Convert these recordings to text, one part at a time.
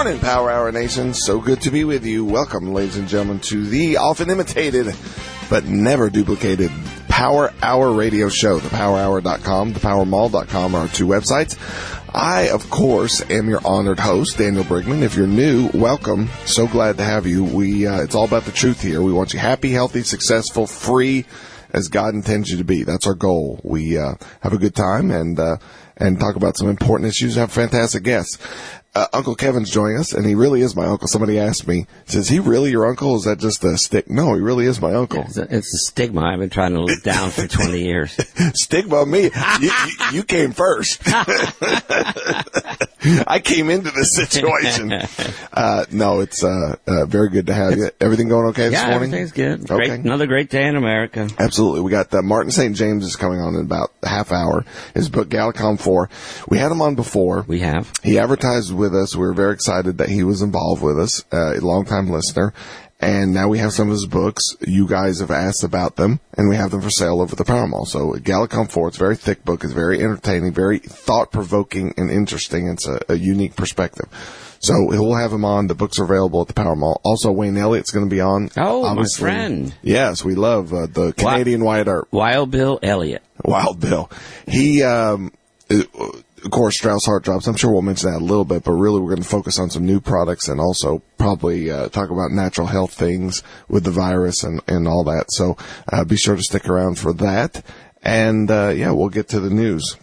morning, Power Hour Nation. So good to be with you. Welcome, ladies and gentlemen, to the often imitated but never duplicated Power Hour radio show. ThePowerHour.com, ThePowerMall.com are our two websites. I, of course, am your honored host, Daniel Brigman. If you're new, welcome. So glad to have you. It's all about the truth here. We want you happy, healthy, successful, free, as God intends you to be. That's our goal. We have a good time and talk about some important issues. Have fantastic guests. Uncle Kevin's joining us, and he really is my uncle. Somebody asked me, says, he really your uncle? Or is that just a stick? No, he really is my uncle. It's a stigma I've been trying to live down for 20 years. Stigma on me. You came first. I came into this situation. No, it's very good to have you. Everything going okay this morning? Yeah, everything's good. Okay. Another great day in America. Absolutely. We got Martin St. James is coming on in about a half hour. His book, Gallicom 4. We had him on before. We have. He advertised with us. We were very excited that he was involved with us, a longtime listener. And now we have some of his books. You guys have asked about them, and we have them for sale over at the Power Mall. So Gallicom 4, it's a very thick book. It's very entertaining, very thought-provoking and interesting. It's a unique perspective. So we'll have him on. The books are available at the Power Mall. Also, Wayne Elliott's going to be on. Oh, obviously. My friend. Yes, we love the Canadian Wyatt Earp. Wild Bill Elliott. Wild Bill. He, of course, Strauss Heart Drops. I'm sure we'll mention that a little bit, but really we're going to focus on some new products and also probably talk about natural health things with the virus and all that. So be sure to stick around for that. And, we'll get to the news.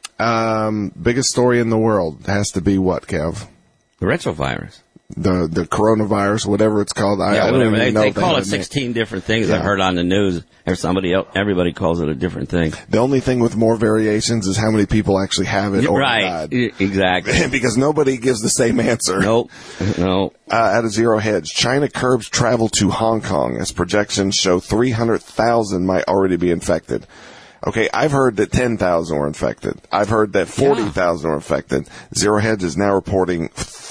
Biggest story in the world has to be what, Kev? The retrovirus. The coronavirus, whatever it's called. I don't even know. They call it 16 different things. Yeah. I've heard on the news. Everybody calls it a different thing. The only thing with more variations is how many people actually have it or died. Exactly. Because nobody gives the same answer. Nope. At a zero hedge, China curbs travel to Hong Kong as projections show 300,000 might already be infected. Okay, I've heard that 10,000 were infected. I've heard that 40,000 were infected. Zero Hedge is now reporting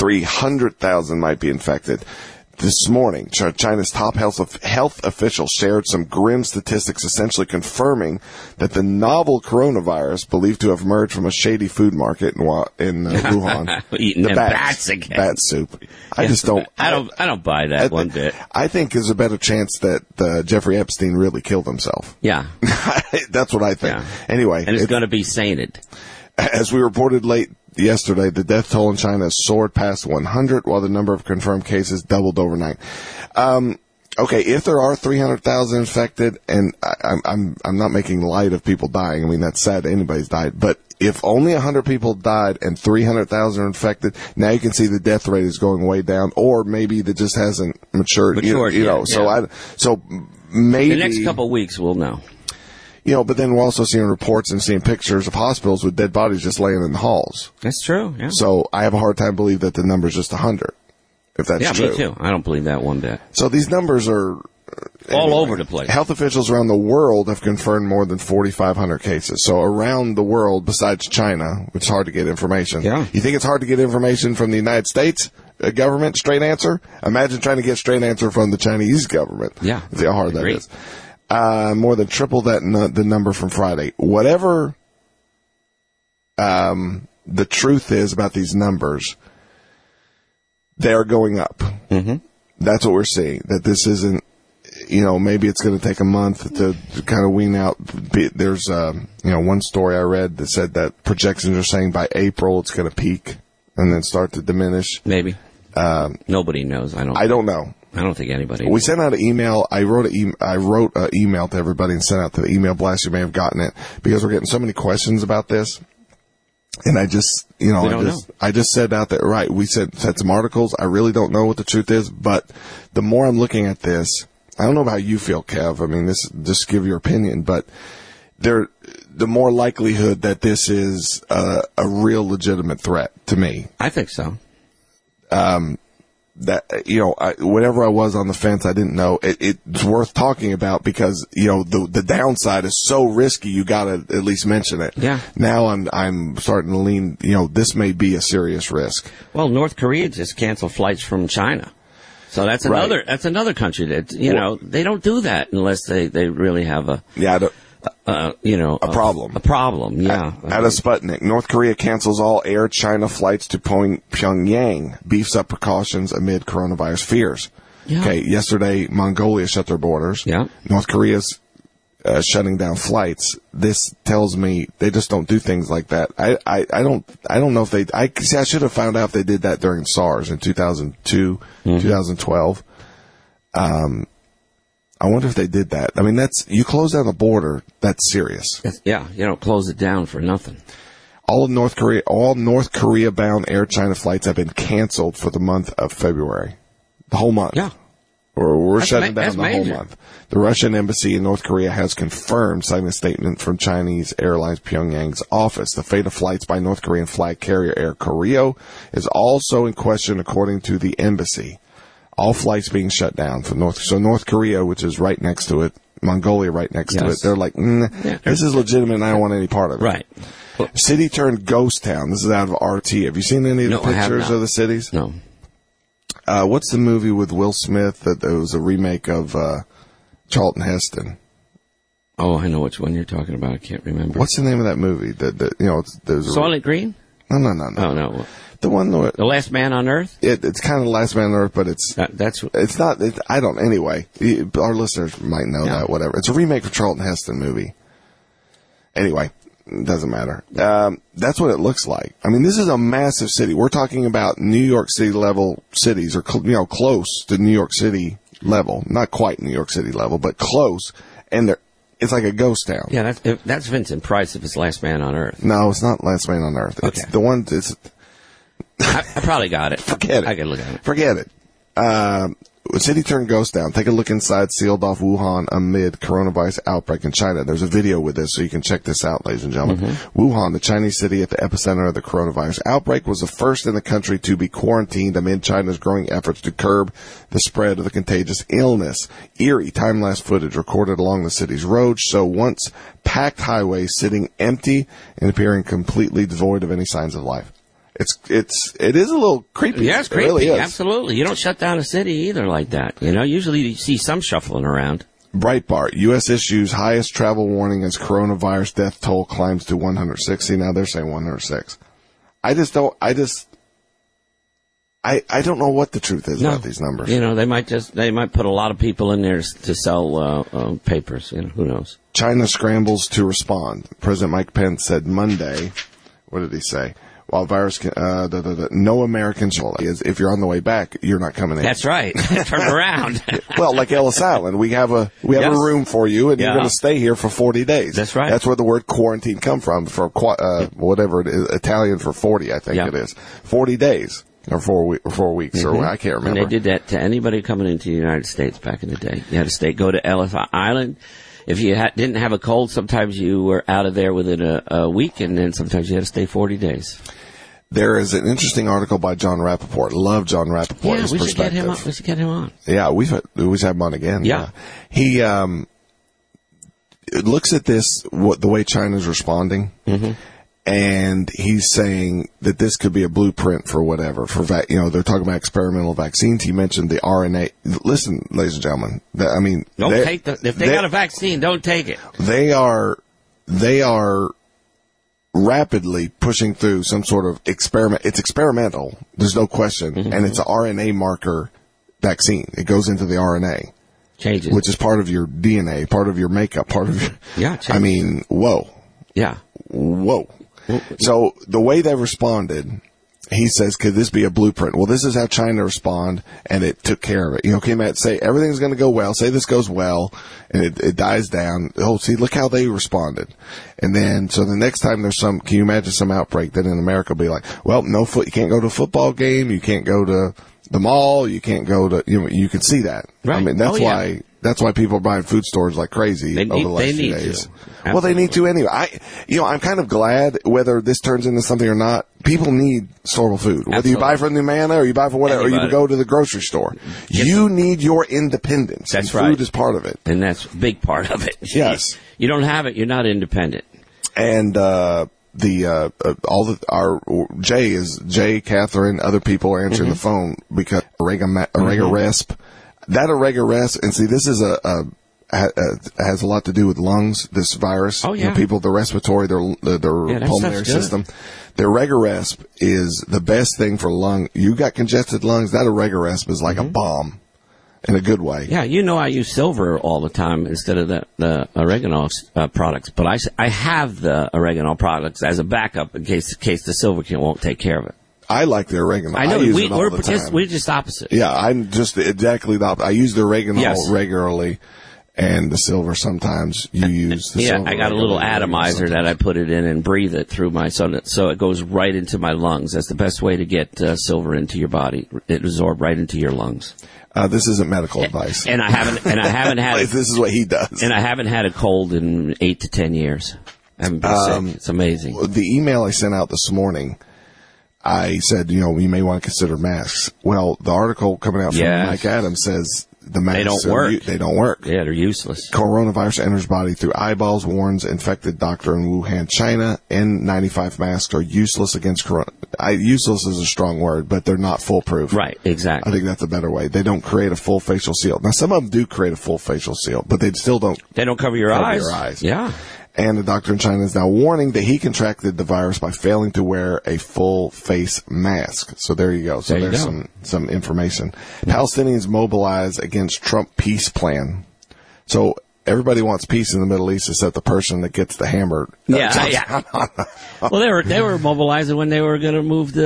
300,000 might be infected. This morning, China's top health officials shared some grim statistics essentially confirming that the novel coronavirus, believed to have emerged from a shady food market in Wuhan, eating the bats again. Bat soup. I just don't. I don't buy that one bit. I think there's a better chance that Jeffrey Epstein really killed himself. Yeah. That's what I think. Yeah. Anyway. And it's going to be sainted. As we reported late yesterday, the death toll in China has soared past 100, while the number of confirmed cases doubled overnight. Okay, if there are 300,000 infected, and I'm not making light of people dying. I mean, that's sad that anybody's died. But if only 100 people died and 300,000 are infected, now you can see the death rate is going way down, or maybe that just hasn't matured. Yeah. So maybe the next couple of weeks we'll know. But then we're also seeing reports and seeing pictures of hospitals with dead bodies just laying in the halls. That's true, yeah. So I have a hard time believing that the number's just 100, if that's true. Yeah, me too. I don't believe that one bit. So these numbers are all over the place. Health officials around the world have confirmed more than 4,500 cases. So around the world, besides China, which is hard to get information. Yeah. You think it's hard to get information from the United States government, straight answer? Imagine trying to get straight answer from the Chinese government. Yeah. See how hard that is. More than triple the number from Friday. Whatever the truth is about these numbers, they are going up. Mm-hmm. That's what we're seeing. That this isn't, maybe it's going to take a month to kind of wean out. There's, one story I read that said that projections are saying by April it's going to peak and then start to diminish. Maybe. Nobody knows. I don't know. I don't think anybody. We sent out an email. I wrote an email to everybody and sent out to the email blast. You may have gotten it because we're getting so many questions about this. And I just, I just said out there, right, we said some articles. I really don't know what the truth is, but the more I'm looking at this, I don't know how you feel, Kev. I mean, just give your opinion, but the more likelihood that this is a real legitimate threat to me. I think so. That, whenever I was on the fence, I didn't know. It's worth talking about because, the downside is so risky, you gotta at least mention it. Yeah. Now I'm starting to lean, this may be a serious risk. Well, North Korea just canceled flights from China. So that's another country that, they don't do that unless they really have a problem. A problem, yeah. Out of Sputnik, North Korea cancels all Air China flights to Pyongyang, beefs up precautions amid coronavirus fears. Yeah. Okay, yesterday, Mongolia shut their borders. Yeah. North Korea's shutting down flights. This tells me they just don't do things like that. I don't know if they, I should have found out if they did that during SARS in 2002, 2012. I wonder if they did that. I mean, you close down the border, that's serious. Yeah, you don't close it down for nothing. All North Korea bound Air China flights have been canceled for the month of February. The whole month. Yeah. We're shutting down the major. whole month. The Russian embassy in North Korea has confirmed, citing a statement from Chinese Airlines Pyongyang's office. The fate of flights by North Korean flag carrier Air Koryo is also in question, according to the embassy. All flights being shut down from North Korea, which is right next to it, Mongolia right next to it. They're like, this is legitimate and I don't want any part of it. Right. City turned ghost town. This is out of RT. Have you seen any of the pictures of the cities? No. What's the movie with Will Smith that was a remake of Charlton Heston? Oh, I know which one you're talking about. I can't remember. What's the name of that movie? Soylent Green? No. Oh, no. The one that, The Last Man on Earth? It's kind of The Last Man on Earth, but it's not. I don't. Anyway, our listeners might know that. Whatever. It's a remake of Charlton Heston movie. Anyway, it doesn't matter. That's what it looks like. I mean, this is a massive city. We're talking about New York City level cities, or close to New York City level. Not quite New York City level, but close. And it's like a ghost town. Yeah, that's Vincent Price if it's Last Man on Earth. No, it's not Last Man on Earth. It's the one. I probably got it. Forget it. I can look at it. Forget it. City turned ghost town. Take a look inside sealed off Wuhan amid coronavirus outbreak in China. There's a video with this, so you can check this out, ladies and gentlemen. Wuhan, the Chinese city at the epicenter of the coronavirus outbreak, was the first in the country to be quarantined amid China's growing efforts to curb the spread of the contagious illness. Eerie time-lapse footage recorded along the city's roads show once packed highways sitting empty and appearing completely devoid of any signs of life. It is a little creepy. Yeah, it's creepy. It really is. Absolutely. You don't shut down a city either like that. Usually you see some shuffling around. Breitbart, U.S. issues highest travel warning as coronavirus death toll climbs to 106. See, now they're saying 106. I don't know what the truth is about these numbers. They might put a lot of people in there to sell papers. Who knows? China scrambles to respond. President Mike Pence said Monday, what did he say? While virus, no American shall. If you're on the way back, you're not coming in. That's right. Turn around. Well, like Ellis Island, we have a room for you, and you're going to stay here for 40 days. That's right. That's where the word quarantine come from. For whatever it is, Italian for 40, I think it is 40 days or 4 weeks, or I can't remember. And they did that to anybody coming into the United States back in the day. You had to go to Ellis Island. If you didn't have a cold, sometimes you were out of there within a week, and then sometimes you had to stay 40 days. There is an interesting article by John Rappaport. Love John Rappaport. Yeah, his we perspective. should get him on. Yeah, we should have him on again. Yeah. He looks at this, the way China's responding, and he's saying that this could be a blueprint for whatever. They're talking about experimental vaccines. He mentioned the RNA. Listen, ladies and gentlemen, if they got a vaccine, don't take it. They are rapidly pushing through some sort of experiment. It's experimental. There's no question. And it's an RNA marker vaccine. It goes into the RNA. Changes. Which is part of your DNA, part of your makeup, part of your... Yeah, changes. I mean, whoa. Yeah. Whoa. So the way they responded, he says, could this be a blueprint? Well, this is how China respond, and it took care of it. Came out, say everything's going to go well, say this goes well, and it dies down. Oh, see, look how they responded. And then, so the next time there's can you imagine some outbreak, then in America will be like, well, you can't go to a football game, you can't go to the mall, you can't go to, you can see that. Right. I mean, that's why people are buying food stores like crazy over the last few days. Well, they need to anyway. I'm kind of glad, whether this turns into something or not, people need storable food. Whether you buy from Numanna or you buy from whatever, or you go to the grocery store. Yes. You need your independence. That's right. Food is part of it. And that's a big part of it. Yes. You don't have it, you're not independent. And, Jay, Catherine, other people are answering the phone because Arega Resp. That Arega Resp, and see, this is a has a lot to do with lungs, this virus. Oh, yeah. You know, people, the respiratory, their pulmonary system. Their Regaresp is the best thing for lung. You got congested lungs, that Regaresp is like a bomb in a good way. Yeah, I use silver all the time instead of the oregano products. But I have the oregano products as a backup in case the silver won't take care of it. I like the oregano. I know. We're we're just opposite. Yeah, I'm just exactly the opposite. I use the oregano regularly, and the silver sometimes. You use the silver. I got a little atomizer that I put it in and breathe it through so it goes right into my lungs. That's the best way to get silver into your body. It absorbs right into your lungs. This isn't medical advice. And I haven't had. This is what he does. And I haven't had a cold in 8 to 10 years. I haven't been sick. It's amazing. The email I sent out this morning, I said, you may want to consider masks. Well, the article coming out from Mike Adams says the masks they don't work. Yeah, they're useless. Coronavirus enters body through eyeballs, warns infected doctor in Wuhan, China. N95 masks are useless against corona. Useless is a strong word, but they're not foolproof. Right, exactly. I think that's a better way. They don't create a full facial seal. Now, some of them do create a full facial seal, but they still don't. They don't cover your eyes. Yeah. And the doctor in China is now warning that he contracted the virus by failing to wear a full face mask. So there you go. So there's some information. Palestinians mobilize against Trump peace plan. So everybody wants peace in the Middle East except the person that gets the hammer. Yeah. Well, they were mobilizing when they were going to move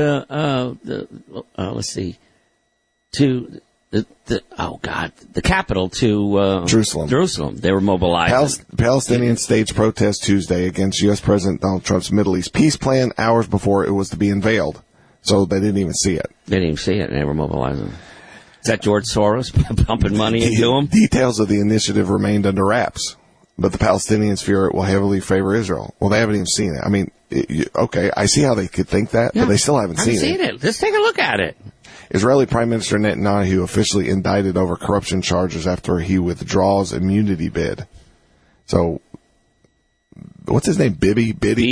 the capital to Jerusalem. They were mobilized. Palestinians staged protests Tuesday against U.S. President Donald Trump's Middle East peace plan hours before it was to be unveiled. So they didn't even see it. They didn't even see it, and they were mobilizing. Is that George Soros pumping money into them? Details of the initiative remained under wraps, but the Palestinians fear it will heavily favor Israel. Well, they haven't even seen it. I mean, okay, I see how they could think that, but they still haven't seen it. Let's take a look at it. Israeli Prime Minister Netanyahu officially indicted over corruption charges after he withdraws immunity bid. So, what's his name? Bibi?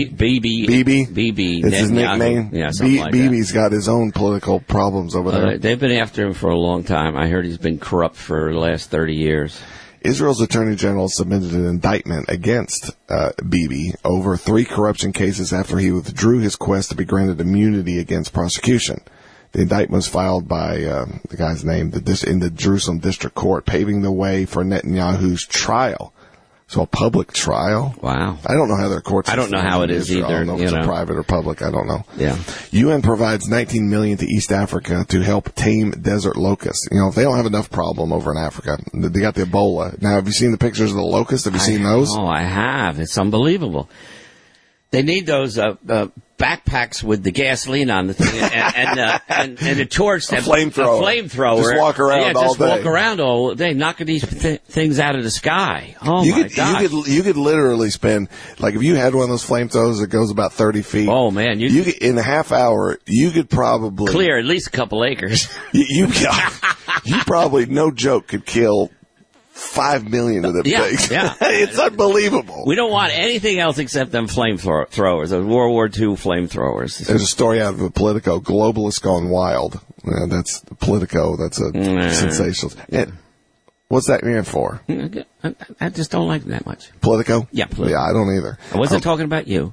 Bibi. It's his nickname? Yeah, something like Bibi's got his own political problems over there. They've been after him for a long time. I heard he's been corrupt for the last 30 years. Israel's Attorney General submitted an indictment against Bibi over 3 corruption cases after he withdrew his quest to be granted immunity against prosecution. The indictment was filed by the guy's name in the Jerusalem District Court, paving the way for Netanyahu's trial. So a public trial? Wow. I don't know how their courts. I don't know how it is either. I don't know if it's private or public. I don't know. Yeah. UN provides $19 million to East Africa to help tame desert locusts. If they don't have enough problem over in Africa, they got the Ebola. Now, have you seen the pictures of the locusts? Have you seen those? Oh, I have. It's unbelievable. They need those backpacks with the gasoline on the thing and a torch, a flamethrower. Just walk around all day. Walk around all day, knocking these things out of the sky. Oh my God! You could literally spend, like, if you had one of those flamethrowers that goes about 30 feet. Oh man, you could, in a half hour, you could probably clear at least a couple acres. You probably, no joke, could kill 5 million of them things. Yeah. It's unbelievable. We don't want anything else except them flamethrowers, those World War II flamethrowers. There's a story out of Politico, Globalists Gone Wild. That's Politico. That's a sensational. What's that stand for? I just don't like them that much. Politico? Yeah, Politico. Yeah, I don't either. I wasn't talking about you.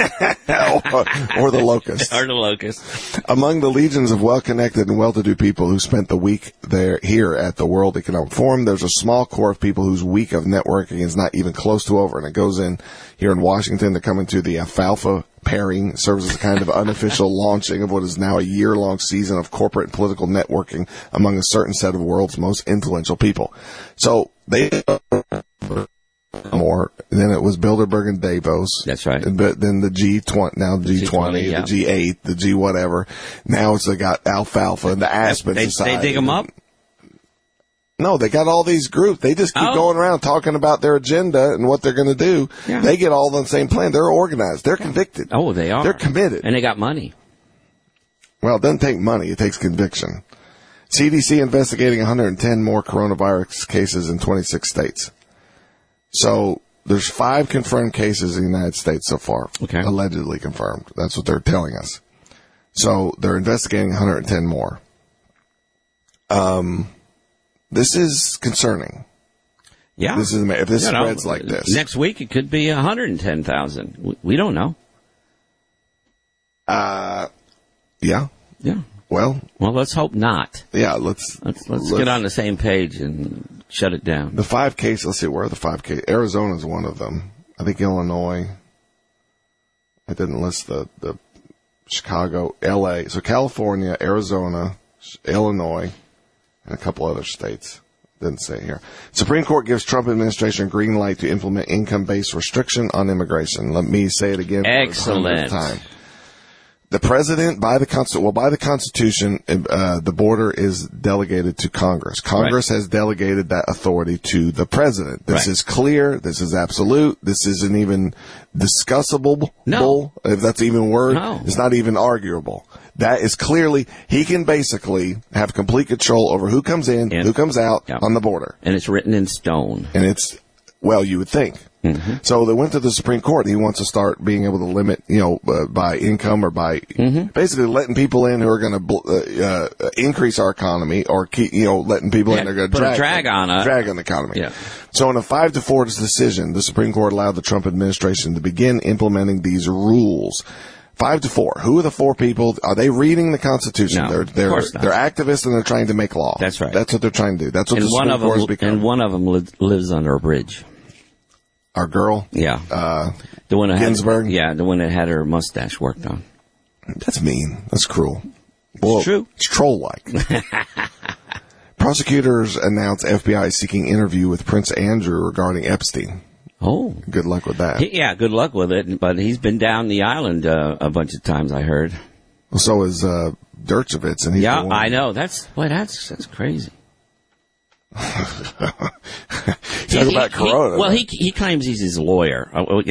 or the locusts. Or the locusts. Among the legions of well-connected and well-to-do people who spent the week here at the World Economic Forum, there's a small core of people whose week of networking is not even close to over. And it goes in here in Washington. They're coming to the alfalfa pairing, serves as a kind of unofficial launching of what is now a year-long season of corporate and political networking among a certain set of the world's most influential people. So they more. Then it was Bilderberg and Davos. That's right. But then the G20, now the G20, yeah. the G8, the G whatever. Now they got alfalfa and the Aspen Society. They dig them up? No, they got all these groups. They just keep going around talking about their agenda and what they're going to do. Yeah. They get all on the same plan. They're organized. They're convicted. Oh, they are. They're committed. And they got money. Well, it doesn't take money. It takes conviction. CDC investigating 110 more coronavirus cases in 26 states. So there's 5 confirmed cases in the United States so far. Okay. Allegedly confirmed. That's what they're telling us. So they're investigating 110 more. This is concerning. Yeah. If this spreads like this. Next week it could be 110,000. We don't know. Yeah. Yeah. Well, let's hope not. Yeah, let's get on the same page and shut it down. The 5 cases, let's see, where are the 5 cases? Arizona's one of them. I think Illinois. I didn't list the Chicago, LA. So California, Arizona, Illinois, and a couple other states. Didn't say here. Supreme Court gives Trump administration a green light to implement income-based restriction on immigration. Let me say it again. Excellent. For the 100th time. The president, by the Constitution, the border is delegated to Congress. Congress has delegated that authority to the president. This is clear. This is absolute. This isn't even discussable. No. If that's even a word. No. It's not even arguable. That is clearly, he can basically have complete control over who comes in, who comes out on the border. And it's written in stone. And it's, well, you would think. Mm-hmm. So they went to the Supreme Court. He wants to start being able to limit, by income or by basically letting people in who are going to increase our economy, or keep, letting people in that are going to drag on the economy. Yeah. So in a 5-4 decision, the Supreme Court allowed the Trump administration to begin implementing these rules. 5-4. Who are the 4 people? Are they reading the Constitution? No, they're activists and they're trying to make law. That's right. That's what they're trying to do. That's what the Supreme Court has become. And one of them lives under a bridge. Our girl? Yeah. The one that Ginsburg? the one that had her mustache worked on. That's mean. That's cruel. Well, it's true. It's troll-like. Prosecutors announce FBI seeking interview with Prince Andrew regarding Epstein. Oh. Good luck with that. Good luck with it. But he's been down the island a bunch of times, I heard. Well, so is Dershowitz. And I know. That's crazy. Talk about Corona. He claims he's his lawyer.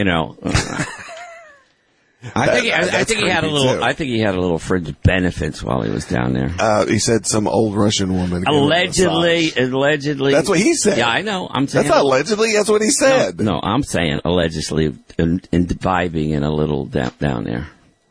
I think he had a little. I think he had a little fringe benefits while he was down there. He said some old Russian woman. Allegedly. That's what he said. Yeah, I know. I'm saying that's not allegedly. That's what he said. No, I'm saying allegedly imbibing in a little down there.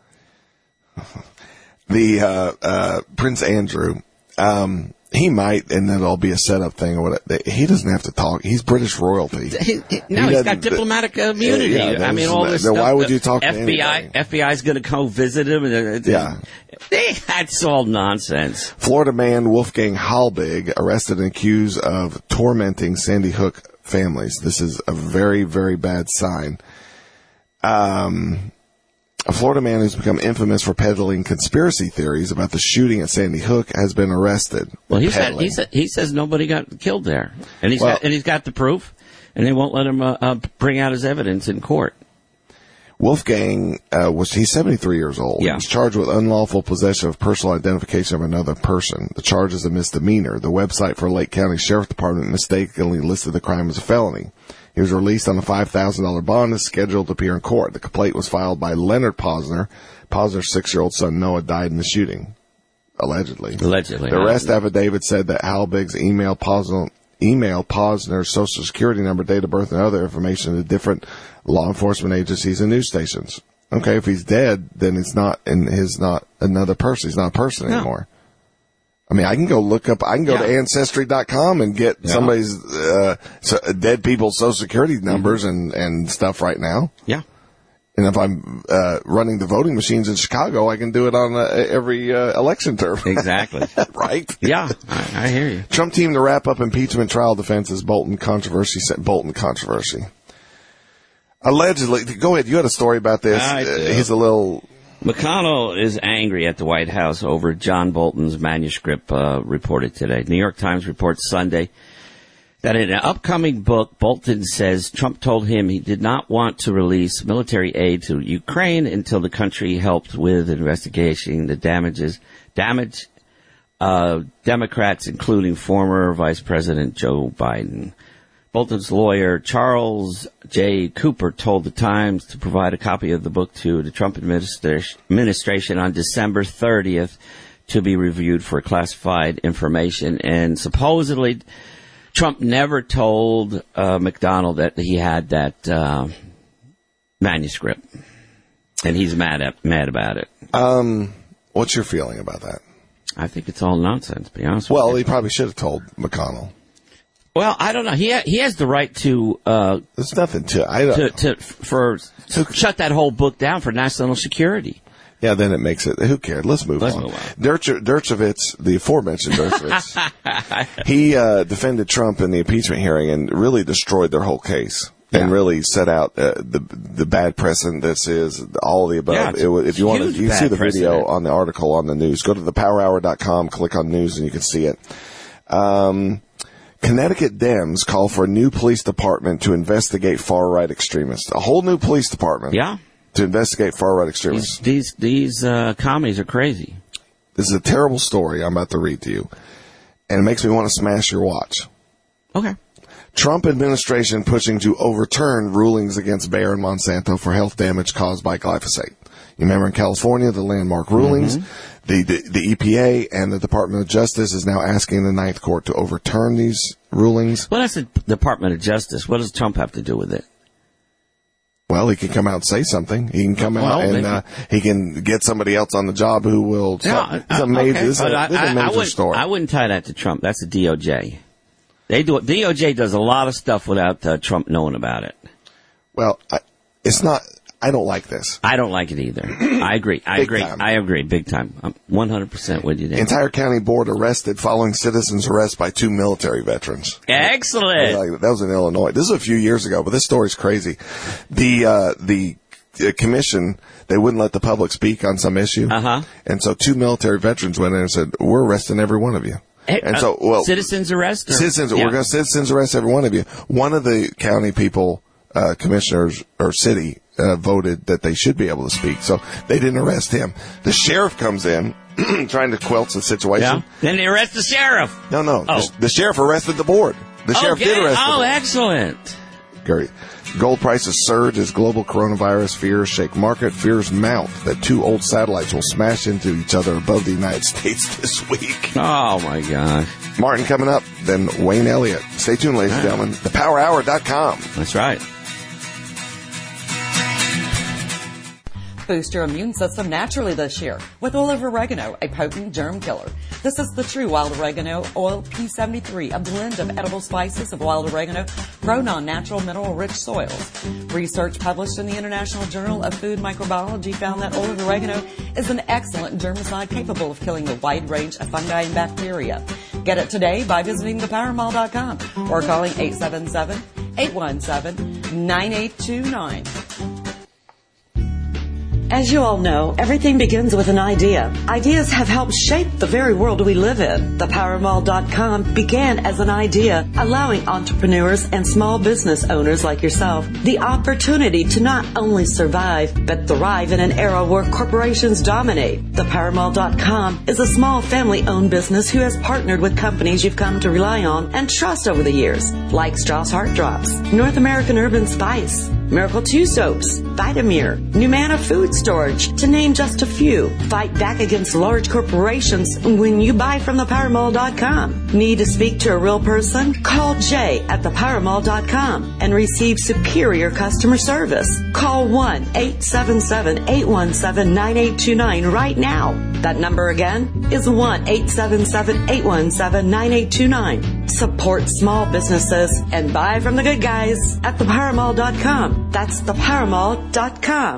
The Prince Andrew. He might, and then it'll be a setup thing or whatever. He doesn't have to talk. He's British royalty. He's got diplomatic immunity. I mean, all this stuff. Why would you talk to anybody? FBI's going to go visit him. That's all nonsense. Florida man Wolfgang Halbig arrested and accused of tormenting Sandy Hook families. This is a very, very bad sign. A Florida man who's become infamous for peddling conspiracy theories about the shooting at Sandy Hook has been arrested. Well, he says nobody got killed there, and he's got the proof, and they won't let him bring out his evidence in court. Wolfgang he's 73 years old. Yeah. He was charged with unlawful possession of personal identification of another person. The charge is a misdemeanor. The website for Lake County Sheriff Department mistakenly listed the crime as a felony. He was released on a $5,000 bond and is scheduled to appear in court. The complaint was filed by Leonard Posner. Posner's 6-year-old son Noah died in the shooting, allegedly. The arrest affidavit said that Halbig's email Posner's social security number, date of birth, and other information to different law enforcement agencies and news stations. Okay, if he's dead, then he's not another person. He's not a person anymore. I mean, I can go look up, to Ancestry.com and get somebody's, dead people's social security numbers and stuff right now. Yeah. And if I'm, running the voting machines in Chicago, I can do it on every, election term. Exactly. Right? Yeah. I hear you. Trump team to wrap up impeachment trial defenses, Bolton controversy. Allegedly, go ahead. You had a story about this. He's a little. McConnell is angry at the White House over John Bolton's manuscript reported today. New York Times reports Sunday that in an upcoming book, Bolton says Trump told him he did not want to release military aid to Ukraine until the country helped with investigating the damage Democrats, including former Vice President Joe Biden. Bolton's lawyer, Charles J. Cooper, told the Times to provide a copy of the book to the Trump administration on December 30th to be reviewed for classified information. And supposedly, Trump never told McDonnell that he had that manuscript. And he's mad about it. What's your feeling about that? I think it's all nonsense, to be honest with you. Well, he probably should have told McConnell. Well, I don't know. He has the right to There's nothing to I don't shut that whole book down for national security. Yeah, then it makes it. Who cares? Let's move on. Dershowitz, the aforementioned Dershowitz, he defended Trump in the impeachment hearing and really destroyed their whole case. And really set out the bad precedent this is, all of the above. Yeah, if you want to, you can see the precedent. video on the article on the news. Go to thepowerhour.com, click on news, and you can see it. Connecticut Dems call for a new police department to investigate far-right extremists. A whole new police department. Yeah. To investigate far-right extremists. These commies are crazy. This is a terrible story I'm about to read to you. And it makes me want to smash your watch. Okay. Trump administration pushing to overturn rulings against Bayer and Monsanto for health damage caused by glyphosate. You remember in California, the landmark rulings, the EPA and the Department of Justice is now asking the Ninth Court to overturn these rulings. Well, that's the Department of Justice. What does Trump have to do with it? Well, he can come out and say something. He can come out and he can get somebody else on the job who will. This is a major story. I wouldn't tie that to Trump. That's the DOJ. DOJ does a lot of stuff without Trump knowing about it. Well, it's not. I don't like this. I don't like it either. I agree. I agree. Big time. I'm 100% with you there. Entire county board arrested following citizens' arrest by 2 military veterans. Excellent. That was in Illinois. This was a few years ago, but this story's crazy. The commission, they wouldn't let the public speak on some issue. And so 2 military veterans went in and said, "We're arresting every one of you." And so, citizens arrest? We're going to citizens arrest every one of you. One of the county people, commissioners or city, voted that they should be able to speak. So they didn't arrest him. The sheriff comes in trying to quelch the situation. Yeah. Then they arrest the sheriff. No. The sheriff arrested the board. The sheriff did arrest the board. Oh, excellent. Great. Gold prices surge as global coronavirus fears shake market. Fears mount that 2 old satellites will smash into each other above the United States this week. Oh, my gosh. Martin coming up, then Wayne Elliott. Stay tuned, ladies and gentlemen. ThePowerHour.com. That's right. Boost your immune system naturally this year with oil of oregano, a potent germ killer. This is the true wild oregano oil P73, a blend of edible spices of wild oregano grown on natural mineral-rich soils. Research published in the International Journal of Food Microbiology found that oil of oregano is an excellent germicide capable of killing a wide range of fungi and bacteria. Get it today by visiting thepowermall.com or calling 877-817-9829. As you all know, everything begins with an idea. Ideas have helped shape the very world we live in. ThePowerMall.com began as an idea, allowing entrepreneurs and small business owners like yourself the opportunity to not only survive, but thrive in an era where corporations dominate. ThePowerMall.com is a small family-owned business who has partnered with companies you've come to rely on and trust over the years, like Strauss Heart Drops, North American Urban Spice, Miracle 2 Soaps, Vitamir, Numana Food Storage, to name just a few. Fight back against large corporations when you buy from thepowermall.com. Need to speak to a real person? Call Jay at thepowermall.com and receive superior customer service. Call 1-877-817-9829 right now. That number again is 1-877-817-9829. Support small businesses and buy from the good guys at thepowermall.com. That's thepowermall.com.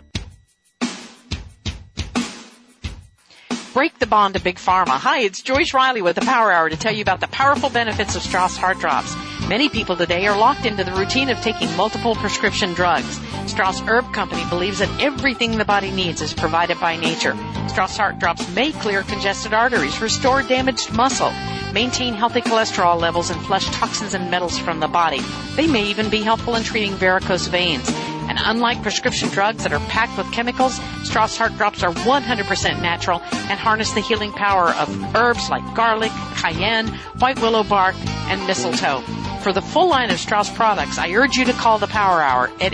Break the bond to Big Pharma. Hi, it's Joyce Riley with the Power Hour to tell you about the powerful benefits of Strauss Heart Drops. Many people today are locked into the routine of taking multiple prescription drugs. Strauss Herb Company believes that everything the body needs is provided by nature. Strauss Heart Drops may clear congested arteries, restore damaged muscle, maintain healthy cholesterol levels, and flush toxins and metals from the body. They may even be helpful in treating varicose veins. And unlike prescription drugs that are packed with chemicals, Strauss Heart Drops are 100% natural and harness the healing power of herbs like garlic, cayenne, white willow bark, and mistletoe. For the full line of Strauss products, I urge you to call the Power Hour at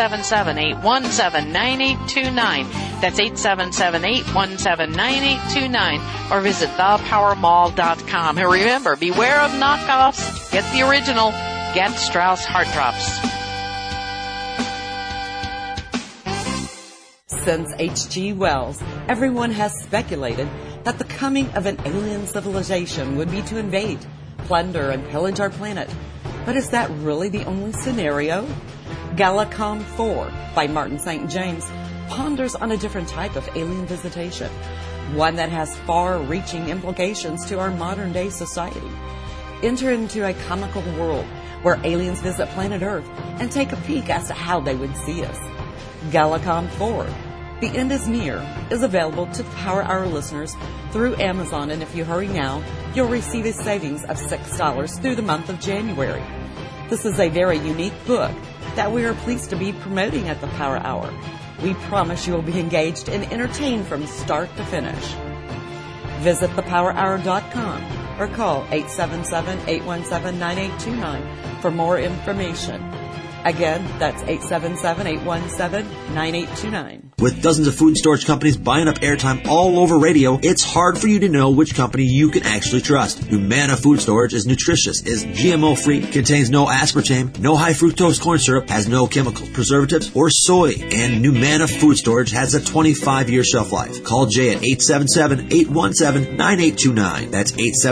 877-817-9829. That's 877-817-9829. Or visit thepowermall.com. And remember, beware of knockoffs. Get the original. Get Strauss Heart Drops. Since H.G. Wells, everyone has speculated that the coming of an alien civilization would be to invade, plunder, and pillage our planet. But is that really the only scenario? Galacom 4 by Martin St. James ponders on a different type of alien visitation, one that has far-reaching implications to our modern-day society. Enter into a comical world where aliens visit planet Earth and take a peek as to how they would see us. Galacom 4, The End is Near, is available to Power Hour listeners through Amazon, and if you hurry now, you'll receive a savings of $6 through the month of January. This is a very unique book that we are pleased to be promoting at the Power Hour. We promise you will be engaged and entertained from start to finish. Visit thepowerhour.com or call 877-817-9829 for more information. Again, that's 877-817-9829. With dozens of food and storage companies buying up airtime all over radio, it's hard for you to know which company you can actually trust. Numanna Food Storage is nutritious, is GMO-free, contains no aspartame, no high fructose corn syrup, has no chemicals, preservatives, or soy. And Numanna Food Storage has a 25-year shelf life. Call Jay at 877-817-9829. That's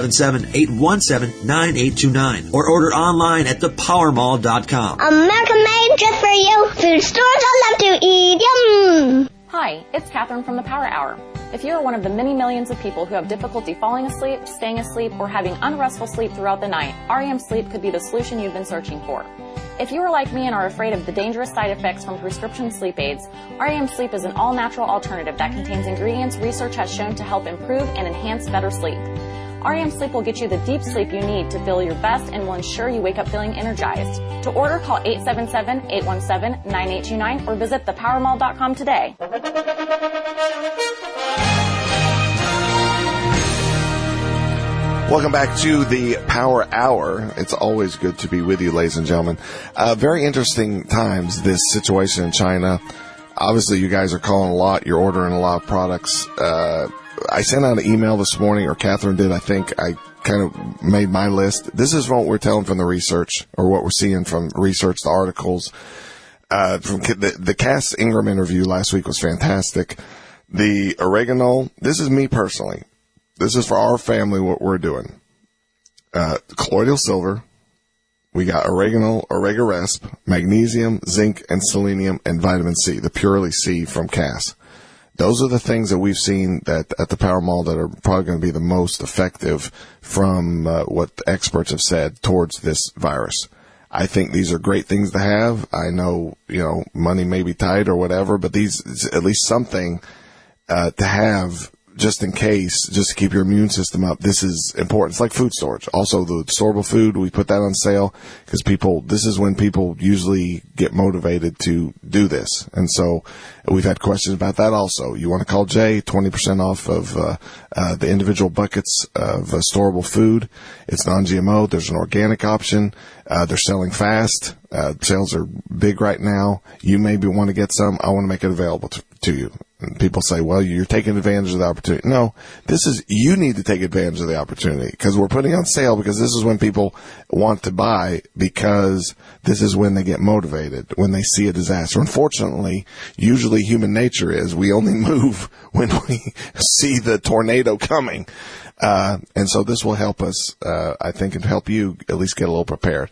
877-817-9829. Or order online at thepowermall.com. American made just for you. Food stores I love to eat. Yum! Hi, it's Catherine from the Power Hour. If you are one of the many millions of people who have difficulty falling asleep, staying asleep, or having unrestful sleep throughout the night, REM Sleep could be the solution you've been searching for. If you are like me and are afraid of the dangerous side effects from prescription sleep aids, REM Sleep is an all-natural alternative that contains ingredients research has shown to help improve and enhance better sleep. REM Sleep will get you the deep sleep you need to feel your best and will ensure you wake up feeling energized. To order, call 877-817-9829 or visit thepowermall.com today. Welcome back to the Power Hour. It's always good to be with you, ladies and gentlemen. Very interesting times, this situation in China. Obviously, you guys are calling a lot. You're ordering a lot of products. I sent out an email this morning, or Catherine did, I think. I kind of made my list. This is what we're telling from the research, or what we're seeing from research, the articles. From the Cass Ingram interview last week was fantastic. The oregano, this is me personally. This is for our family, what we're doing. Colloidal silver. We got oregano, Oregaresp, magnesium, zinc, and selenium, and vitamin C, the Purely C from Cass. Those are the things that we've seen that at the Power Mall that are probably going to be the most effective from what the experts have said towards this virus. I think these are great things to have. I know, money may be tight or whatever, but these is at least something to have just in case, just to keep your immune system up. This is important. It's like food storage. Also, the storable food, we put that on sale because this is when people usually get motivated to do this. And so we've had questions about that also. You want to call Jay, 20% off of the individual buckets of storable food. It's non-GMO. There's an organic option. They're selling fast. Sales are big right now. You maybe want to get some. I want to make it available to you. And people say, well, you're taking advantage of the opportunity. No, you need to take advantage of the opportunity because we're putting on sale because this is when people want to buy because this is when they get motivated, when they see a disaster. Unfortunately, usually human nature is we only move when we see the tornado coming. And so this will help us, I think, and help you at least get a little prepared.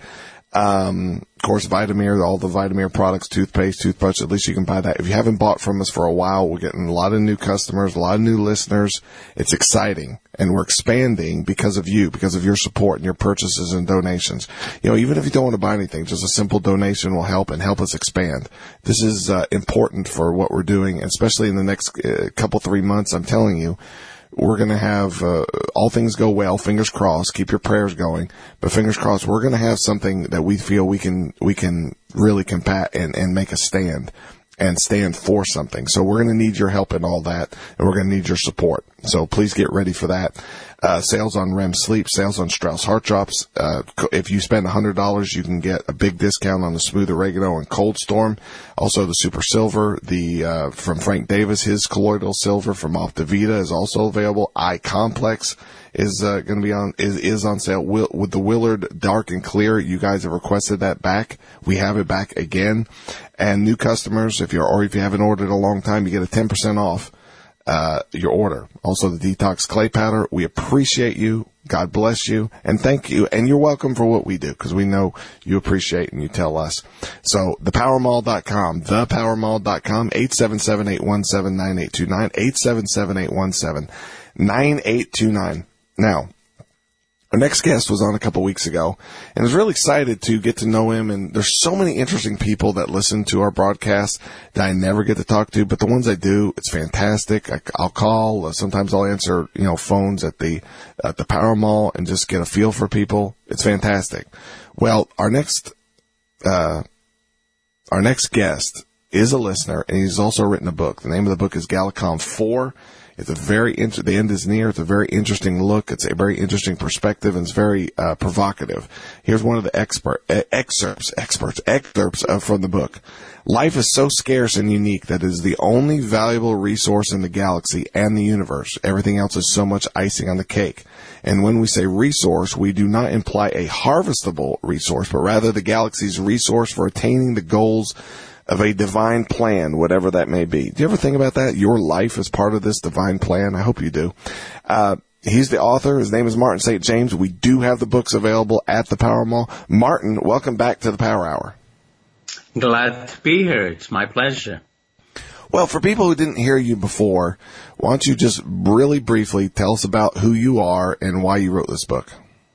Of course, Vitamir, all the Vitamir products, toothpaste, toothbrush, at least you can buy that. If you haven't bought from us for a while, we're getting a lot of new customers, a lot of new listeners. It's exciting, and we're expanding because of you, because of your support and your purchases and donations. Even if you don't want to buy anything, just a simple donation will help and help us expand. This is important for what we're doing, especially in the next couple, 3 months. I'm telling you, we're going to have, all things go well, fingers crossed, keep your prayers going, but fingers crossed, we're going to have something that we feel we can really combat and make a stand and stand for something. So we're going to need your help in all that, and we're going to need your support. So please get ready for that. Sales on REM Sleep, sales on Strauss Heart Drops. If you spend $100, you can get a big discount on the Smooth Oregano and Cold Storm. Also the Super Silver, from Frank Davis, his colloidal silver from Optivita is also available. iComplex is going to be is on sale. With the Willard Dark and Clear, you guys have requested that back. We have it back again. And new customers, if you haven't ordered a long time, you get a 10% off your order. Also, the Detox Clay Powder. We appreciate you. God bless you. And thank you. And you're welcome for what we do, because we know you appreciate and you tell us. So, thepowermall.com, thepowermall.com, 877-817-9829, 877-817-9829. Now, our next guest was on a couple weeks ago, and I was really excited to get to know him. And there's so many interesting people that listen to our broadcast that I never get to talk to, but the ones I do, it's fantastic. I'll call. Sometimes I'll answer, phones at the Power Mall and just get a feel for people. It's fantastic. Well, our next guest is a listener, and he's also written a book. The name of the book is Galacom 4. It's the end is near. It's a very interesting look. It's a very interesting perspective, and it's very provocative. Here's one of the excerpts from the book. Life is so scarce and unique that it is the only valuable resource in the galaxy and the universe. Everything else is so much icing on the cake. And when we say resource, we do not imply a harvestable resource, but rather the galaxy's resource for attaining the goals of a divine plan, whatever that may be. Do you ever think about that? Your life is part of this divine plan? I hope you do. He's the author. His name is Martin St. James. We do have the books available at the Power Mall. Martin, welcome back to the Power Hour. Glad to be here. It's my pleasure. Well, for people who didn't hear you before, why don't you just really briefly tell us about who you are and why you wrote this book?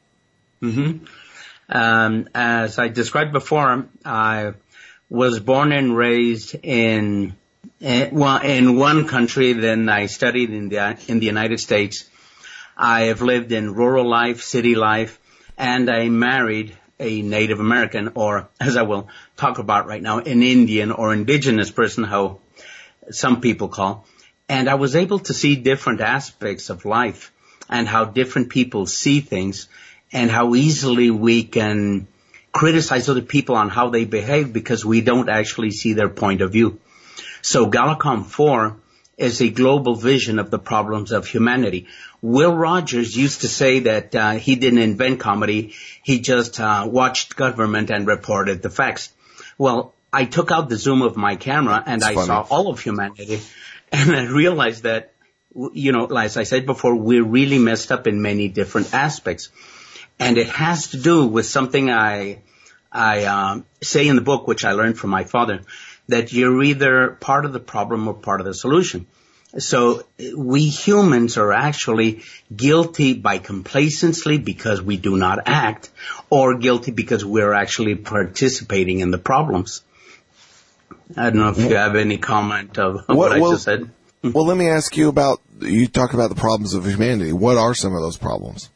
As I described before, I was born and raised in one country. Then I studied in the United States. I have lived in rural life, city life, and I married a Native American, or as I will talk about right now, an Indian or indigenous person, how some people call. And I was able to see different aspects of life and how different people see things and how easily we can criticize other people on how they behave because we don't actually see their point of view. So Galacom 4 is a global vision of the problems of humanity. Will Rogers used to say that he didn't invent comedy. He just watched government and reported the facts. Well, I took out the zoom of my camera and I saw all of humanity, and I realized that, as I said before, we're really messed up in many different aspects. And it has to do with something I say in the book, which I learned from my father, that you're either part of the problem or part of the solution. So we humans are actually guilty by complacency because we do not act, or guilty because we're actually participating in the problems. I don't know if you have any comment of what I just said. Well, let me ask you you talked about the problems of humanity. What are some of those problems?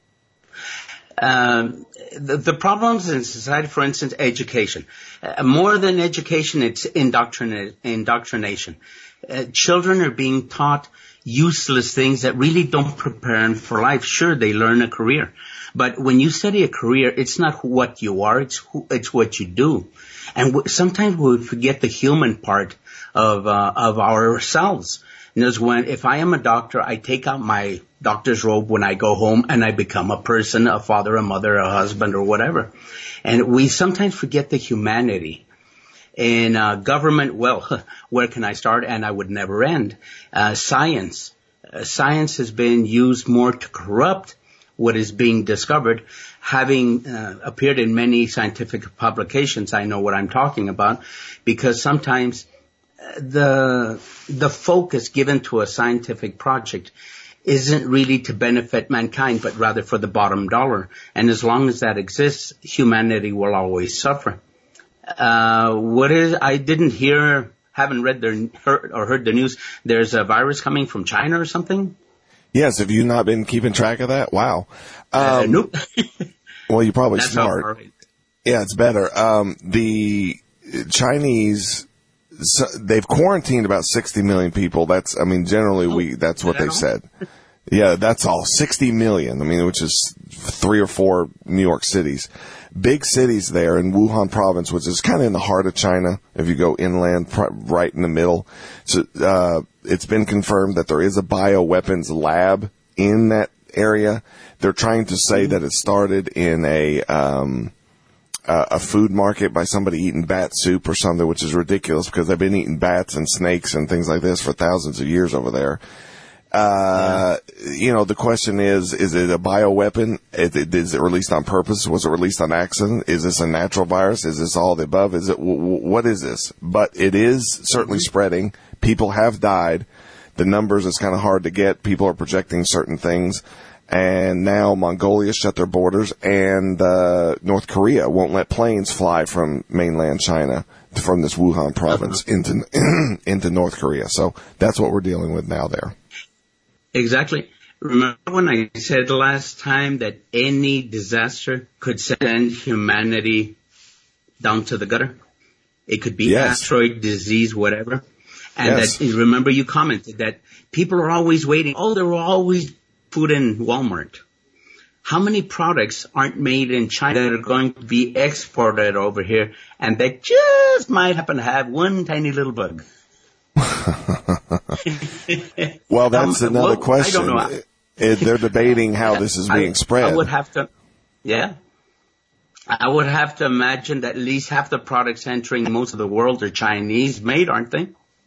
The problems in society, for instance, education. More than education, it's indoctrination. Children are being taught useless things that really don't prepare them for life. Sure, they learn a career. But when you study a career, it's not what you are, it's what you do. And sometimes we forget the human part of ourselves. If I am a doctor, I take out my doctor's robe when I go home and I become a person, a father, a mother, a husband, or whatever. And we sometimes forget the humanity. In government, where can I start? And I would never end. Science. Science has been used more to corrupt what is being discovered. Having appeared in many scientific publications, I know what I'm talking about, because sometimes the focus given to a scientific project isn't really to benefit mankind, but rather for the bottom dollar. And as long as that exists, humanity will always suffer. I didn't hear, haven't read or heard the news. There's a virus coming from China or something? Yes. Have you not been keeping track of that? Wow. Nope. Well, you're probably That's smart. Right. Yeah, it's better. The Chinese, they've quarantined about 60 million people. That's what they've said. Yeah, that's all. 60 million. Which is 3 or 4 New York cities. Big cities there in Wuhan province, which is kind of in the heart of China. If you go inland, right in the middle. So, it's been confirmed that there is a bioweapons lab in that area. They're trying to say that it started in a food market by somebody eating bat soup or something, which is ridiculous because they've been eating bats and snakes and things like this for thousands of years over there. You know, the question is it a bioweapon? Is it released on purpose? Was it released on accident? Is this a natural virus? Is this all the above? Is it, what is this? But it is certainly spreading. People have died. The numbers is kind of hard to get. People are projecting certain things. And now Mongolia shut their borders, and North Korea won't let planes fly from mainland China, from this Wuhan province into North Korea. So that's what we're dealing with now there. Exactly. Remember when I said last time that any disaster could send humanity down to the gutter? It could be asteroid, disease, whatever. And that, remember you commented that people are always waiting. Oh, there will always food in Walmart. How many products aren't made in China that are going to be exported over here and that just might happen to have one tiny little bug? Well, that's another question. I don't know. They're debating how this is being spread. I would have to imagine that at least half the products entering most of the world are Chinese made, aren't they?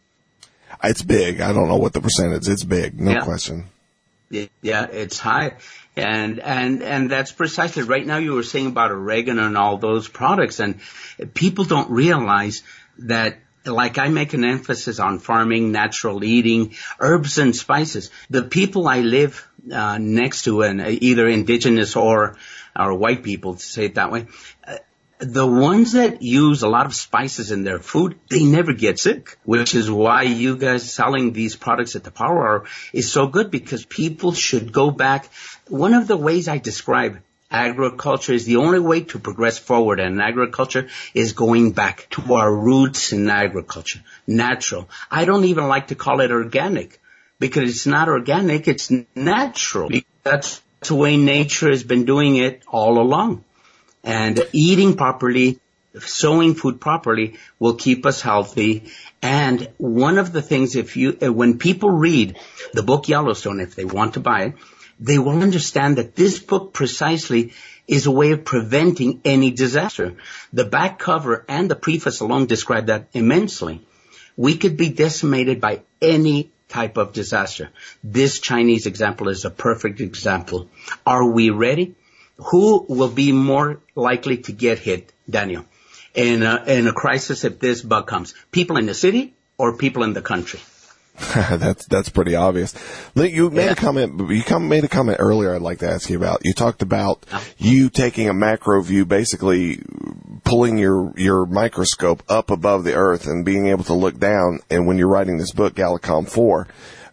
It's big. I don't know what the percentage is. It's big. No question. Yeah, it's high. And that's precisely right now you were saying about oregano and all those products, and people don't realize that, like I make an emphasis on farming, natural eating, herbs and spices. The people I live next to, and either indigenous or white people, to say it that way, the ones that use a lot of spices in their food, they never get sick, which is why you guys selling these products at the Power Hour is so good, because people should go back. One of the ways I describe agriculture is the only way to progress forward, and agriculture is going back to our roots in agriculture, natural. I don't even like to call it organic, because it's not organic, it's natural. That's the way nature has been doing it all along. And eating properly, sowing food properly will keep us healthy. And one of the things, when people read the book Yellowstone, if they want to buy it, they will understand that this book precisely is a way of preventing any disaster. The back cover and the preface alone describe that immensely. We could be decimated by any type of disaster. This Chinese example is a perfect example. Are we ready? Who will be more likely to get hit, Daniel, in a crisis if this bug comes? People in the city or people in the country? That's pretty obvious. You made a comment. You made a comment earlier. I'd like to ask you about. You talked about you taking a macro view, basically pulling your microscope up above the earth and being able to look down. And when you're writing this book, Gallicom 4,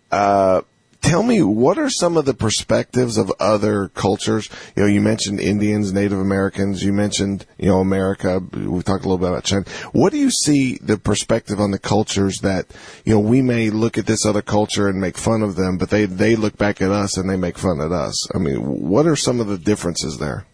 tell me, what are some of the perspectives of other cultures? You know, you mentioned Indians, Native Americans. You mentioned, America. We talked a little bit about China. What do you see the perspective on the cultures that, we may look at this other culture and make fun of them, but they look back at us and they make fun at us? I mean, what are some of the differences there?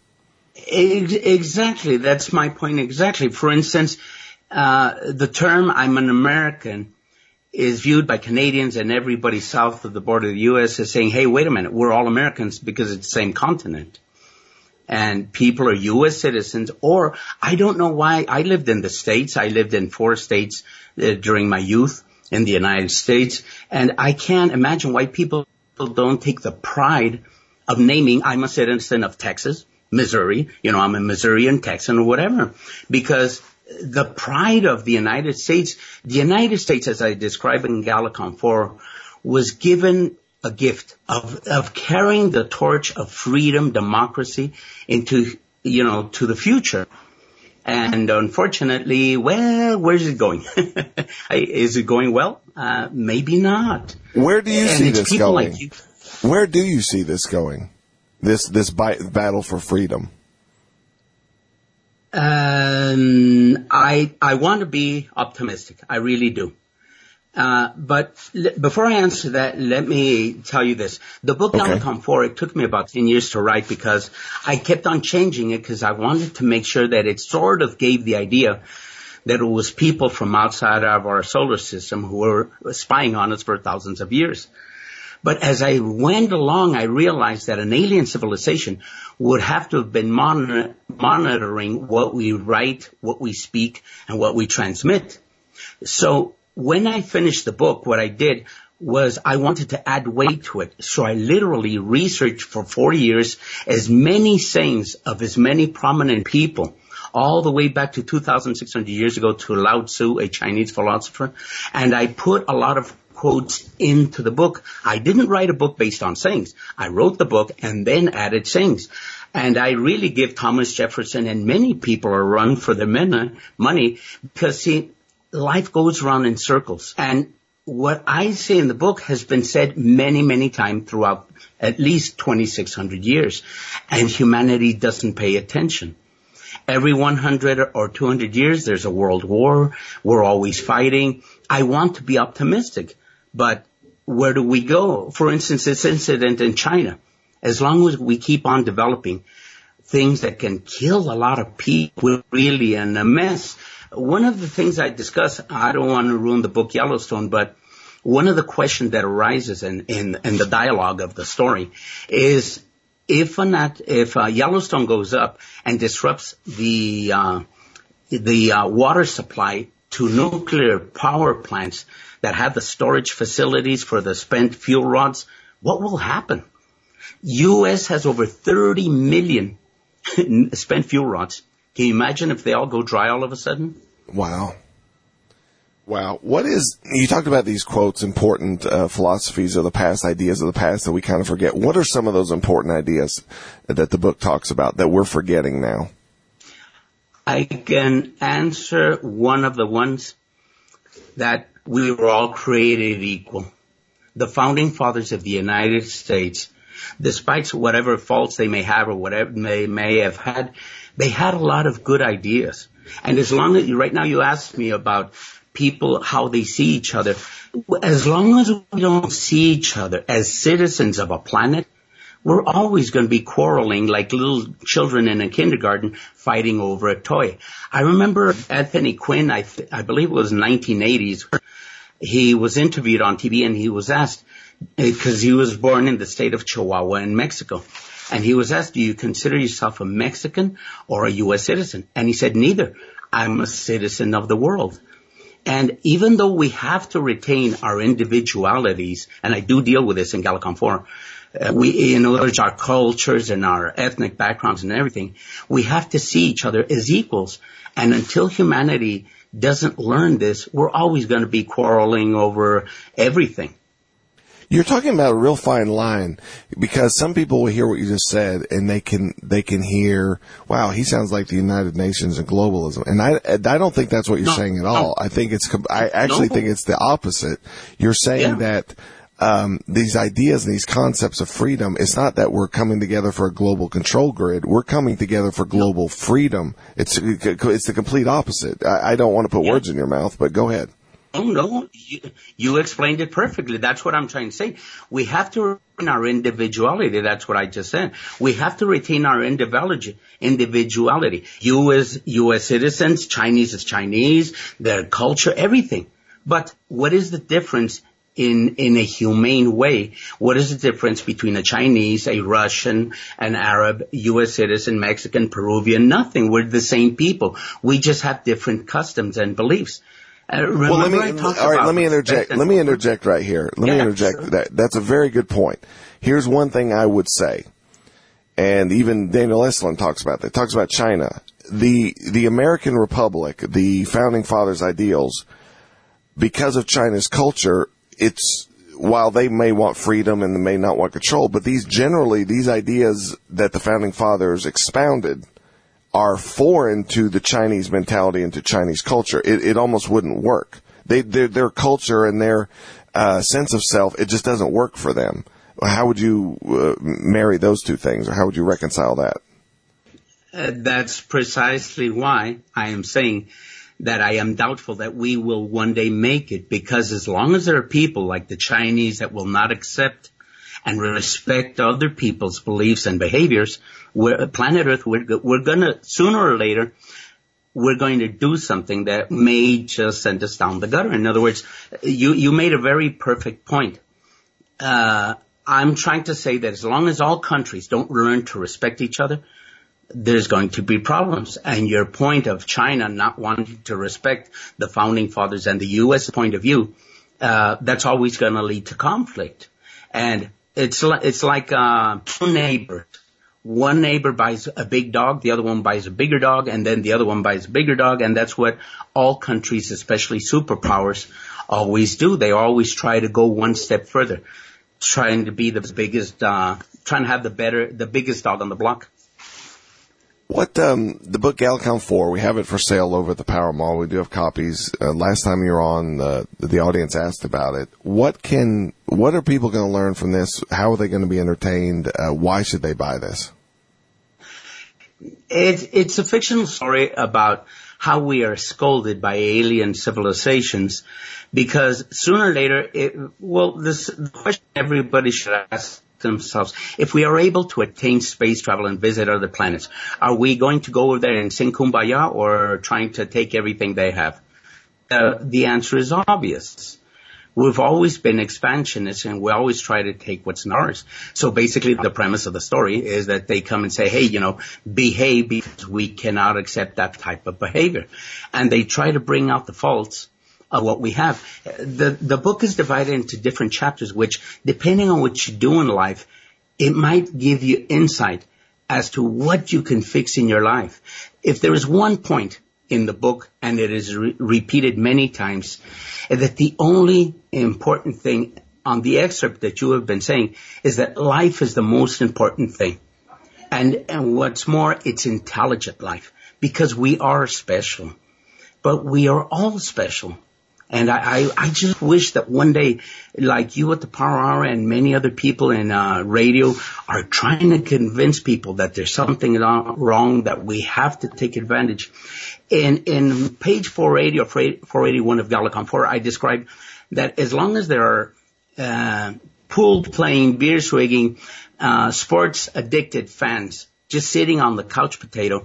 Exactly. That's my point exactly. For instance, the term I'm an American is viewed by Canadians and everybody south of the border of the U.S. as saying, hey, wait a minute, we're all Americans because it's the same continent. And people are U.S. citizens, or I don't know why. I lived in the States. I lived in 4 states during my youth in the United States. And I can't imagine why people don't take the pride of naming, I'm a citizen of Texas, Missouri. I'm a Missourian, Texan, or whatever. Because the pride of the United States, as I describe in Gallicom 4, was given a gift of carrying the torch of freedom, democracy into, to the future. And unfortunately, well, where's it going? Is it going well? Maybe not. Where do you see this going? Where do you see this going? This battle for freedom? I want to be optimistic. I really do. But before I answer that, let me tell you this. The book Gallicom 4, it took me about 10 years to write because I kept on changing it because I wanted to make sure that it sort of gave the idea that it was people from outside of our solar system who were spying on us for thousands of years. But as I went along, I realized that an alien civilization would have to have been monitoring what we write, what we speak, and what we transmit. So when I finished the book, what I did was I wanted to add weight to it. So I literally researched for 4 years as many sayings of as many prominent people, all the way back to 2,600 years ago to Lao Tzu, a Chinese philosopher. And I put a lot of quotes into the book. I didn't write a book based on sayings. I wrote the book and then added sayings. And I really give Thomas Jefferson and many people a run for their money because, see, life goes around in circles. And what I say in the book has been said many, many times throughout at least 2,600 years. And humanity doesn't pay attention. Every 100 or 200 years, there's a world war. We're always fighting. I want to be optimistic. But where do we go? For instance, this incident in China. As long as we keep on developing things that can kill a lot of people, we're really in a mess. One of the things I discuss, I don't want to ruin the book Yellowstone, but one of the questions that arises in the dialogue of the story is if Yellowstone goes up and disrupts the water supply to nuclear power plants that have the storage facilities for the spent fuel rods, what will happen? U.S. has over 30 million spent fuel rods. Can you imagine if they all go dry all of a sudden? Wow. You talked about these quotes, important philosophies of the past, ideas of the past that we kind of forget. What are some of those important ideas that the book talks about that we're forgetting now? I can answer one of the ones that we were all created equal. The founding fathers of the United States, despite whatever faults they may have or whatever they may have had, they had a lot of good ideas. And as long as right now you ask me about people, how they see each other, as long as we don't see each other as citizens of a planet, we're always going to be quarreling like little children in a kindergarten fighting over a toy. I remember Anthony Quinn, I believe it was 1980s, he was interviewed on TV and he was asked, because he was born in the state of Chihuahua in Mexico, and he was asked, do you consider yourself a Mexican or a U.S. citizen? And he said, neither. I'm a citizen of the world. And even though we have to retain our individualities, and I do deal with this in Gallicom 4, our cultures and our ethnic backgrounds and everything, we have to see each other as equals. And until humanity doesn't learn this, we're always going to be quarreling over everything. You're talking about a real fine line, because some people will hear what you just said and they can hear, wow, he sounds like the United Nations and globalism. And I don't think that's what you're saying at all. I think I actually think it's the opposite. You're saying that these ideas and these concepts of freedom, it's not that we're coming together for a global control grid. We're coming together for global freedom. It's the complete opposite. I don't want to put words in your mouth, but go ahead. Oh, no, you explained it perfectly. That's what I'm trying to say. We have to retain our individuality. That's what I just said. We have to retain our individuality. You as U.S. citizens, Chinese as Chinese, their culture, everything. But what is the difference in a humane way? What is the difference between a Chinese, a Russian, an Arab, U.S. citizen, Mexican, Peruvian? Nothing. We're the same people. We just have different customs and beliefs. Well, let me interject. Let me interject right here. Let me interject. Sure. That's a very good point. Here's one thing I would say, and even Daniel Estlund talks about that. Talks about China, the American Republic, the founding fathers' ideals. Because of China's culture, it's while they may want freedom and they may not want control, but these ideas that the founding fathers expounded are foreign to the Chinese mentality and to Chinese culture. It almost wouldn't work. Their culture and their sense of self, it just doesn't work for them. How would you marry those two things, or how would you reconcile that? That's precisely why I am saying that I am doubtful that we will one day make it, because as long as there are people like the Chinese that will not accept and respect other people's beliefs and behaviors, planet Earth, we're going to, sooner or later, we're going to do something that may just send us down the gutter. In other words, you made a very perfect point. I'm trying to say that as long as all countries don't learn to respect each other, there's going to be problems. And your point of China not wanting to respect the founding fathers and the U.S. point of view, that's always going to lead to conflict. And it's like two neighbors. One neighbor buys a big dog, the other one buys a bigger dog, and then the other one buys a bigger dog. And that's what all countries, especially superpowers, always do. They always try to go one step further, trying to be the biggest, trying to have the biggest dog on the block. What, the book Gallicom 4, we have it for sale over at the Power Mall. We do have copies. Last time you were on, the audience asked about it. What are people going to learn from this? How are they going to be entertained? Why should they buy this? It's a fictional story about how we are scolded by alien civilizations, because sooner or later, the question everybody should ask themselves, if we are able to attain space travel and visit other planets, are we going to go over there and sing Kumbaya, or trying to take everything they have? The answer is obvious. We've always been expansionists, and we always try to take what's ours. So basically the premise of the story is that they come and say, hey, behave, because we cannot accept that type of behavior. And they try to bring out the faults of what we have. The book is divided into different chapters, which, depending on what you do in life, it might give you insight as to what you can fix in your life. If there is one point in the book, and it is repeated many times, that the only important thing on the excerpt that you have been saying is that life is the most important thing. And what's more, it's intelligent life, because we are special. But we are all special. And I just wish that one day, like you at the Power Hour and many other people in radio, are trying to convince people that there's something wrong, that we have to take advantage. In page 480 or 481 of Gallicom 4, I describe that as long as there are pool playing, beer swigging, sports addicted fans just sitting on the couch potatoes,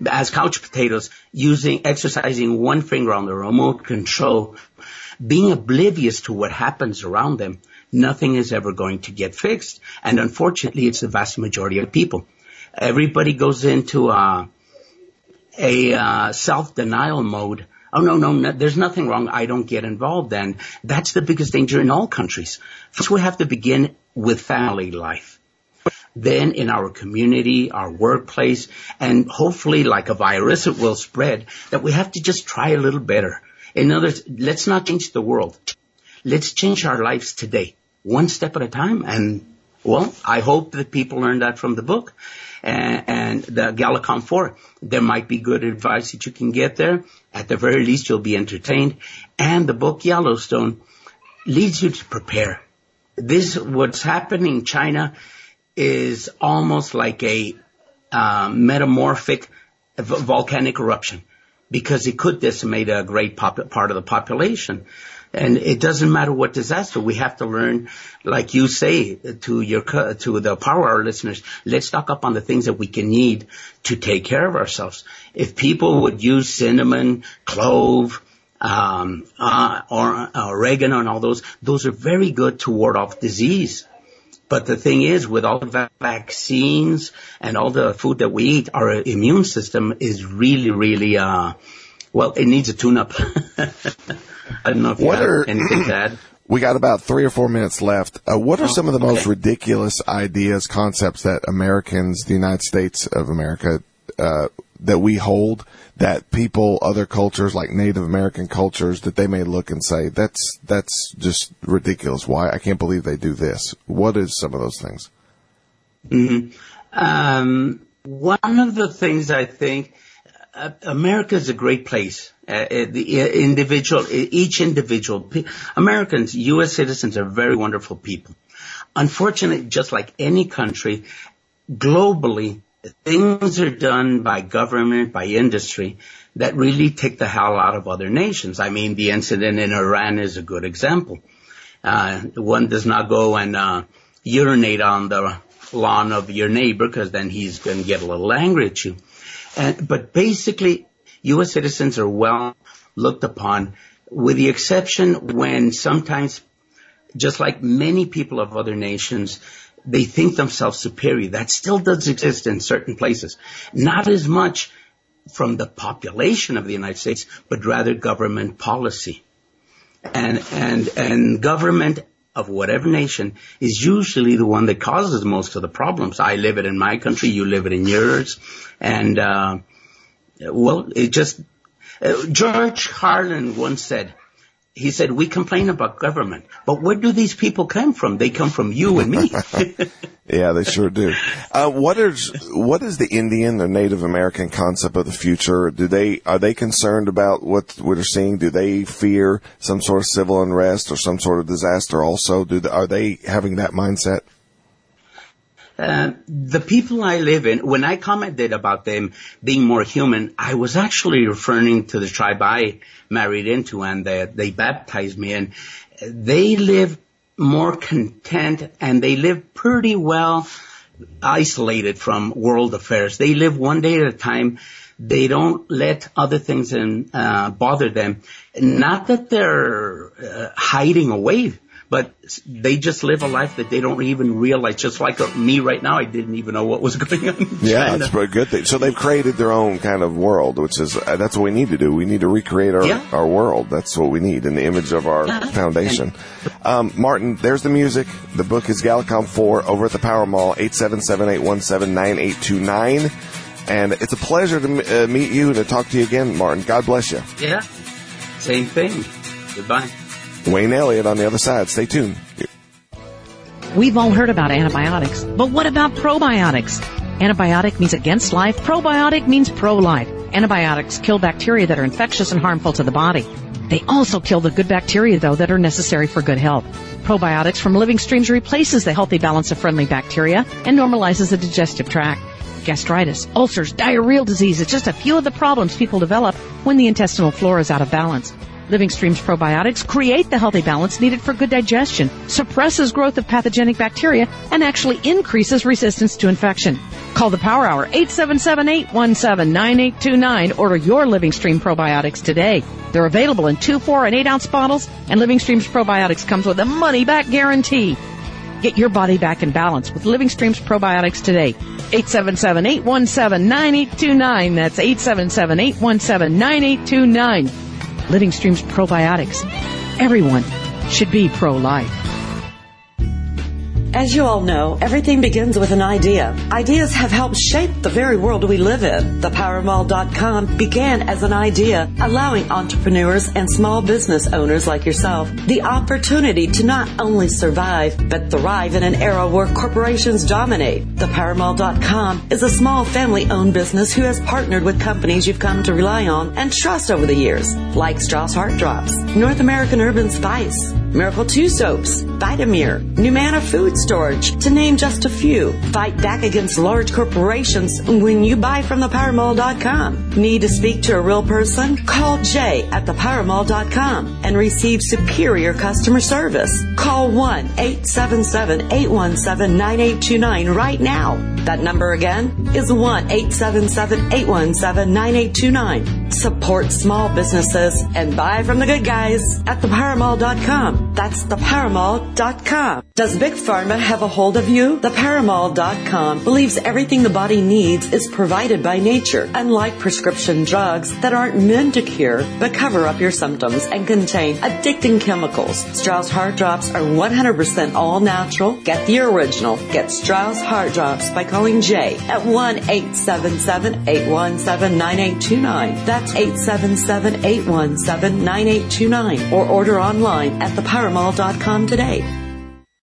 exercising one finger on the remote control, being oblivious to what happens around them, nothing is ever going to get fixed. And unfortunately, it's the vast majority of people. Everybody goes into a self-denial mode. Oh, no, there's nothing wrong. I don't get involved. And that's the biggest danger in all countries. First, we have to begin with family life. Then in our community, our workplace, and hopefully like a virus, it will spread, that we have to just try a little better. In other words, let's not change the world. Let's change our lives today, one step at a time. And, well, I hope that people learn that from the book. And the Gallicom 4, there might be good advice that you can get there. At the very least, you'll be entertained. And the book Yellowstone leads you to prepare. What's happening in China is almost like a metamorphic volcanic eruption, because it could decimate a great part of the population. And it doesn't matter what disaster. We have to learn, like you say to the Power Hour listeners, let's stock up on the things that we can need to take care of ourselves. If people would use cinnamon, clove, or oregano and all those are very good to ward off disease. But the thing is, with all the vaccines and all the food that we eat, our immune system is really, really, it needs a tune-up. I don't know if you have anything to add. We got about 3 or 4 minutes left. What are some of the most ridiculous ideas, concepts that Americans, the United States of America, that we hold, that people, other cultures like Native American cultures, that they may look and say, that's just ridiculous. Why? I can't believe they do this. What is some of those things? Mm-hmm. One of the things I think, America is a great place. Each individual, Americans, U.S. citizens are very wonderful people. Unfortunately, just like any country, globally, things are done by government, by industry, that really take the hell out of other nations. I mean, the incident in Iran is a good example. One does not go and urinate on the lawn of your neighbor, because then he's going to get a little angry at you. But basically, U.S. citizens are well looked upon, with the exception when sometimes just like many people of other nations, they think themselves superior. That still does exist in certain places. Not as much from the population of the United States, but rather government policy. And government of whatever nation is usually the one that causes most of the problems. I live it in my country, you live it in yours. And, George Carlin once said, he said, we complain about government, but where do these people come from? They come from you and me. Yeah, they sure do. What is the Indian or Native American concept of the future? Are they concerned about what we're seeing? Do they fear some sort of civil unrest or some sort of disaster also? Are they having that mindset? The people I live in, when I commented about them being more human, I was actually referring to the tribe I married into and they baptized me in. They live more content and they live pretty well isolated from world affairs. They live one day at a time. They don't let other things bother them. Not that they're hiding away, but they just live a life that they don't even realize. Just like me right now, I didn't even know what was going on in China. Yeah, that's a good thing. So they've created their own kind of world, which is, that's what we need to do. We need to recreate our world. That's what we need in the image of our foundation. Martin, there's the music. The book is Gallicom 4 over at the Power Mall, 877-817-9829. And it's a pleasure to meet you and to talk to you again, Martin. God bless you. Yeah, same thing. Goodbye. Wayne Elliott on the other side. Stay tuned. We've all heard about antibiotics, but what about probiotics? Antibiotic means against life. Probiotic means pro-life. Antibiotics kill bacteria that are infectious and harmful to the body. They also kill the good bacteria, though, that are necessary for good health. Probiotics from Living Streams replaces the healthy balance of friendly bacteria and normalizes the digestive tract. Gastritis, ulcers, diarrheal disease is just a few of the problems people develop when the intestinal flora is out of balance. Living Streams probiotics create the healthy balance needed for good digestion, suppresses growth of pathogenic bacteria, and actually increases resistance to infection. Call the Power Hour, 877-817-9829. Order your Living Stream probiotics today. They're available in 2, 4, and 8-ounce bottles, and Living Streams probiotics comes with a money-back guarantee. Get your body back in balance with Living Streams probiotics today. 877-817-9829. That's 877-817-9829. Living Streams probiotics. Everyone should be pro-life. As you all know, everything begins with an idea. Ideas have helped shape the very world we live in. ThePowerMall.com began as an idea, allowing entrepreneurs and small business owners like yourself the opportunity to not only survive, but thrive in an era where corporations dominate. ThePowerMall.com is a small family-owned business who has partnered with companies you've come to rely on and trust over the years, like Strauss Heart Drops, North American Urban Spice, Miracle 2 Soaps, Vitamir, Numana Food Storage, to name just a few. Fight back against large corporations when you buy from ThePowerMall.com. Need to speak to a real person? Call Jay at ThePowerMall.com and receive superior customer service. Call 1-877-817-9829 right now. That number again is 1-877-817-9829. Support small businesses and buy from the good guys at ThePowerMall.com. That's ThePowerMall.com. Does Big Pharma have a hold of you? ThePowerMall.com believes everything the body needs is provided by nature, unlike prescription drugs that aren't meant to cure but cover up your symptoms and contain addicting chemicals. Strauss Heart Drops are 100% all natural. Get the original. Get Strauss Heart Drops by calling Jay at 1-877-817-9829. That's 877-817-9829. Or order online at ThePowerMall.com today.